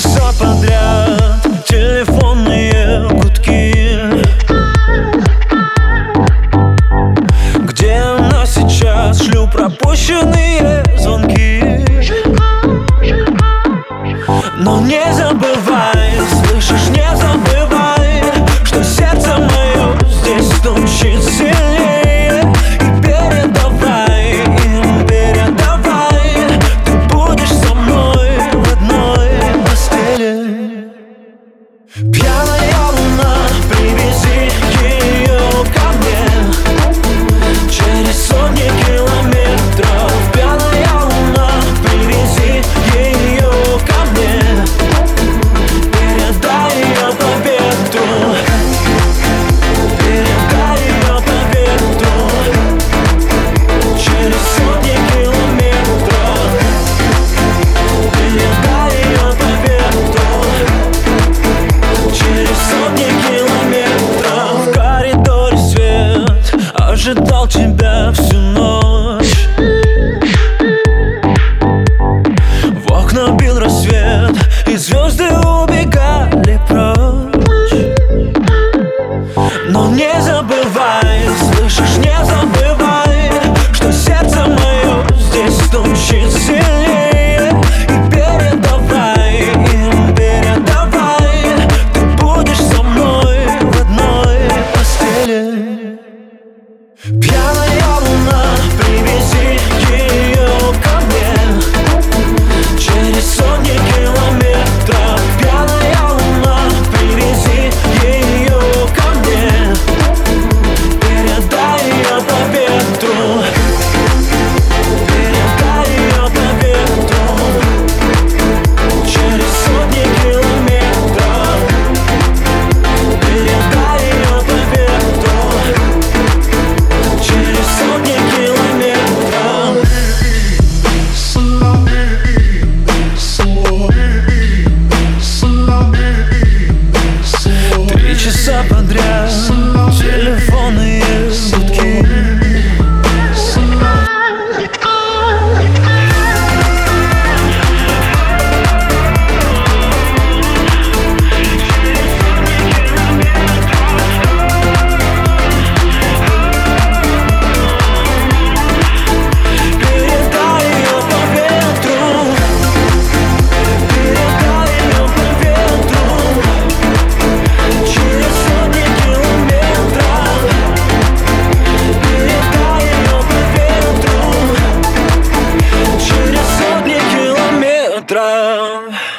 часа подряд телефонные гудки. Где она сейчас? Шлю пропущенные звонки. Но не забывай, слышишь, не забывай, что сердце мое здесь стучит сильнее. И передавай им, передавай, ты будешь со мной в одной постели. Пьяная луна, привези ее ко мне через сотни километров. Пьяная луна, привези ее ко мне, передай ее по ветру, передай ее по ветру. Через сотни километров, передай ее по ветру. Через сотни километров. В коридоре свет, ожидал тебя всю ночь. В окна бил рассвет, и звезды убегали прочь. Но не забывай, слышишь, не забывай, что сердце мое здесь стучит сильнее. И передавай им, передавай, ты будешь со мной в одной постели. Пьяная луна, привези ее ко мне через сотни километров. Пьяная луна, привези ее ко мне, передай ее по ветру, передай ее по ветру. Через сотни километров, передай ее по ветру. Через сотни километров. 3 часа подряд телефонные гудки. Утро.